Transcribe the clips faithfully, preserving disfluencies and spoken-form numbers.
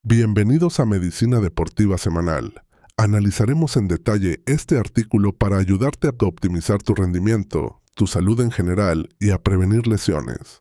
Bienvenidos a Medicina Deportiva Semanal. Analizaremos en detalle este artículo para ayudarte a optimizar tu rendimiento, tu salud en general y a prevenir lesiones.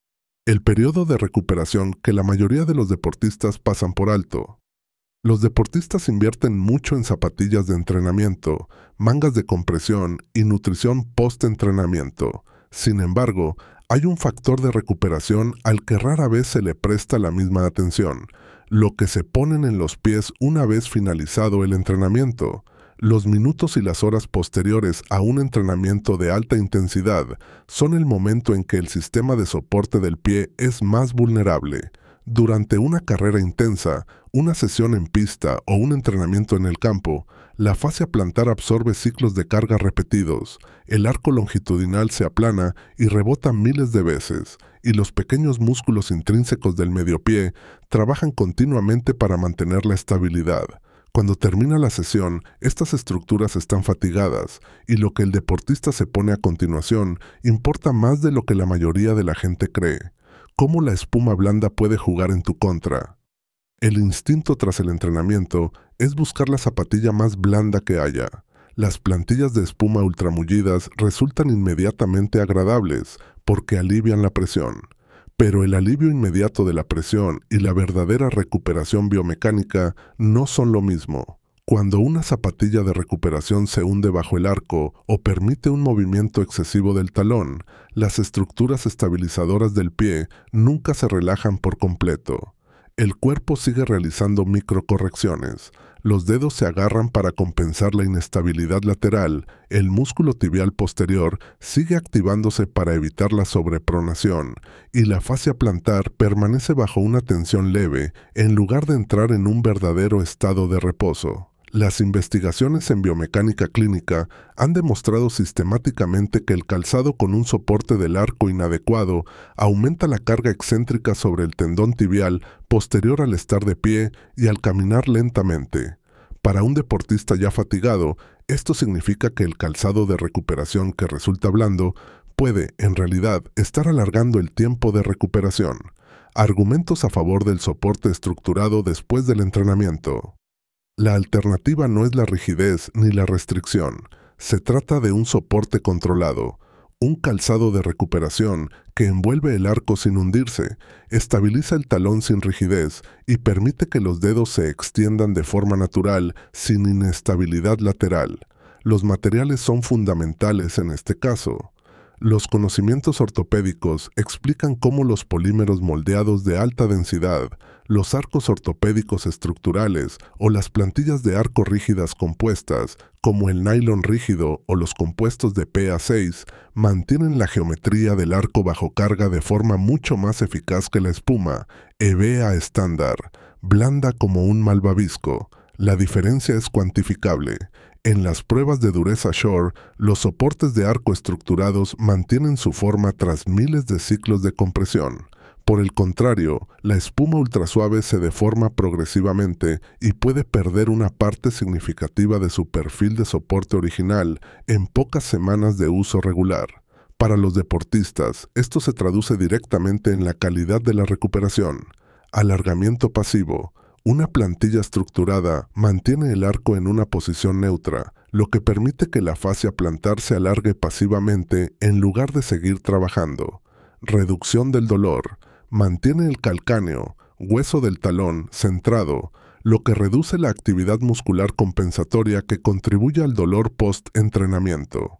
El periodo de recuperación que la mayoría de los deportistas pasan por alto. Los deportistas invierten mucho en zapatillas de entrenamiento, mangas de compresión y nutrición post-entrenamiento. Sin embargo, hay un factor de recuperación al que rara vez se le presta la misma atención: lo que se ponen en los pies una vez finalizado el entrenamiento. Los minutos y las horas posteriores a un entrenamiento de alta intensidad son el momento en que el sistema de soporte del pie es más vulnerable. Durante una carrera intensa, una sesión en pista o un entrenamiento en el campo, la fascia plantar absorbe ciclos de carga repetidos, el arco longitudinal se aplana y rebota miles de veces, y los pequeños músculos intrínsecos del mediopié trabajan continuamente para mantener la estabilidad. Cuando termina la sesión, estas estructuras están fatigadas, y lo que el deportista se pone a continuación importa más de lo que la mayoría de la gente cree. ¿Cómo la espuma blanda puede jugar en tu contra? El instinto tras el entrenamiento es buscar la zapatilla más blanda que haya. Las plantillas de espuma ultramullidas resultan inmediatamente agradables porque alivian la presión. Pero el alivio inmediato de la presión y la verdadera recuperación biomecánica no son lo mismo. Cuando una zapatilla de recuperación se hunde bajo el arco o permite un movimiento excesivo del talón, las estructuras estabilizadoras del pie nunca se relajan por completo. El cuerpo sigue realizando microcorrecciones. Los dedos se agarran para compensar la inestabilidad lateral, el músculo tibial posterior sigue activándose para evitar la sobrepronación, y la fascia plantar permanece bajo una tensión leve en lugar de entrar en un verdadero estado de reposo. Las investigaciones en biomecánica clínica han demostrado sistemáticamente que el calzado con un soporte del arco inadecuado aumenta la carga excéntrica sobre el tendón tibial posterior al estar de pie y al caminar lentamente. Para un deportista ya fatigado, esto significa que el calzado de recuperación que resulta blando puede, en realidad, estar alargando el tiempo de recuperación. Argumentos a favor del soporte estructurado después del entrenamiento. La alternativa no es la rigidez ni la restricción. Se trata de un soporte controlado, un calzado de recuperación que envuelve el arco sin hundirse, estabiliza el talón sin rigidez y permite que los dedos se extiendan de forma natural sin inestabilidad lateral. Los materiales son fundamentales en este caso. Los conocimientos ortopédicos explican cómo los polímeros moldeados de alta densidad, los arcos ortopédicos estructurales o las plantillas de arco rígidas compuestas, como el nylon rígido o los compuestos de P A seis, mantienen la geometría del arco bajo carga de forma mucho más eficaz que la espuma, E B A estándar, blanda como un malvavisco. La diferencia es cuantificable. En las pruebas de dureza Shore, los soportes de arco estructurados mantienen su forma tras miles de ciclos de compresión. Por el contrario, la espuma ultrasuave se deforma progresivamente y puede perder una parte significativa de su perfil de soporte original en pocas semanas de uso regular. Para los deportistas, esto se traduce directamente en la calidad de la recuperación. Alargamiento pasivo. Una plantilla estructurada mantiene el arco en una posición neutra, lo que permite que la fascia plantar se alargue pasivamente en lugar de seguir trabajando. Reducción del dolor. Mantiene el calcáneo, hueso del talón, centrado, lo que reduce la actividad muscular compensatoria que contribuye al dolor post-entrenamiento.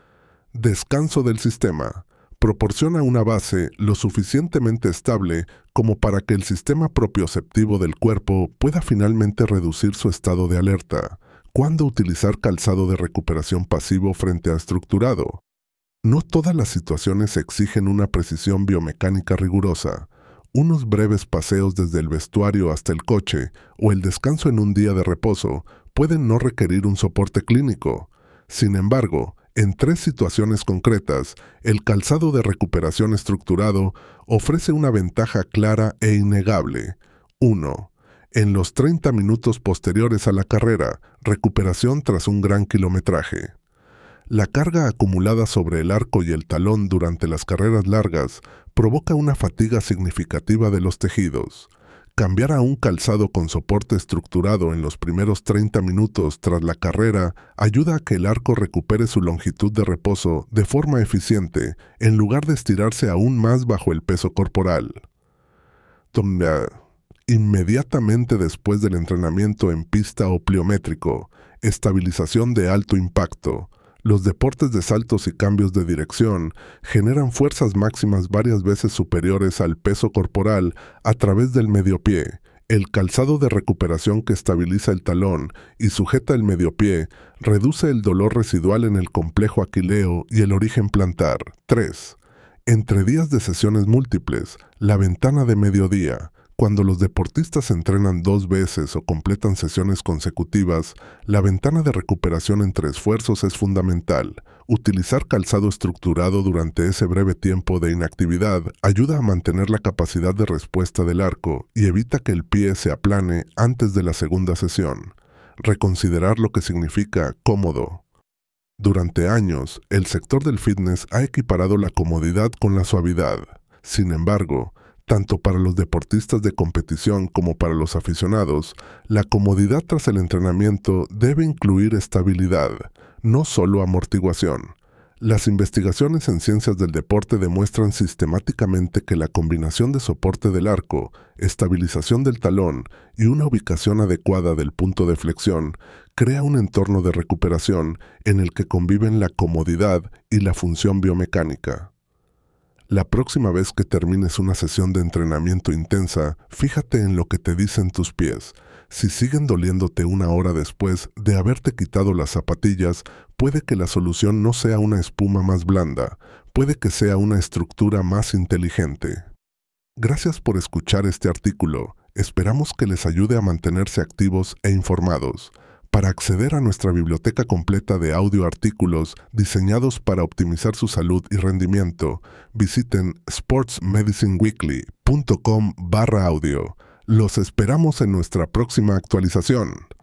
Descanso del sistema. Proporciona una base lo suficientemente estable como para que el sistema propioceptivo del cuerpo pueda finalmente reducir su estado de alerta. ¿Cuándo utilizar calzado de recuperación pasivo frente a estructurado? No todas las situaciones exigen una precisión biomecánica rigurosa. Unos breves paseos desde el vestuario hasta el coche o el descanso en un día de reposo pueden no requerir un soporte clínico. Sin embargo, en tres situaciones concretas, el calzado de recuperación estructurado ofrece una ventaja clara e innegable. uno. En los treinta minutos posteriores a la carrera, recuperación tras un gran kilometraje. La carga acumulada sobre el arco y el talón durante las carreras largas provoca una fatiga significativa de los tejidos. Cambiar a un calzado con soporte estructurado en los primeros treinta minutos tras la carrera ayuda a que el arco recupere su longitud de reposo de forma eficiente, en lugar de estirarse aún más bajo el peso corporal. Inmediatamente después del entrenamiento en pista o pliométrico, estabilización de alto impacto. Los deportes de saltos y cambios de dirección generan fuerzas máximas varias veces superiores al peso corporal a través del mediopié. El calzado de recuperación que estabiliza el talón y sujeta el mediopié reduce el dolor residual en el complejo aquileo y el origen plantar. tres. Entre días de sesiones múltiples, la ventana de mediodía. Cuando los deportistas entrenan dos veces o completan sesiones consecutivas, la ventana de recuperación entre esfuerzos es fundamental. Utilizar calzado estructurado durante ese breve tiempo de inactividad ayuda a mantener la capacidad de respuesta del arco y evita que el pie se aplane antes de la segunda sesión. Reconsiderar lo que significa cómodo. Durante años, el sector del fitness ha equiparado la comodidad con la suavidad. Sin embargo, tanto para los deportistas de competición como para los aficionados, la comodidad tras el entrenamiento debe incluir estabilidad, no solo amortiguación. Las investigaciones en ciencias del deporte demuestran sistemáticamente que la combinación de soporte del arco, estabilización del talón y una ubicación adecuada del punto de flexión crea un entorno de recuperación en el que conviven la comodidad y la función biomecánica. La próxima vez que termines una sesión de entrenamiento intensa, fíjate en lo que te dicen tus pies. Si siguen doliéndote una hora después de haberte quitado las zapatillas, puede que la solución no sea una espuma más blanda, puede que sea una estructura más inteligente. Gracias por escuchar este artículo. Esperamos que les ayude a mantenerse activos e informados. Para acceder a nuestra biblioteca completa de audio artículos diseñados para optimizar su salud y rendimiento, visiten sports medicine weekly punto com barra audio. Los esperamos en nuestra próxima actualización.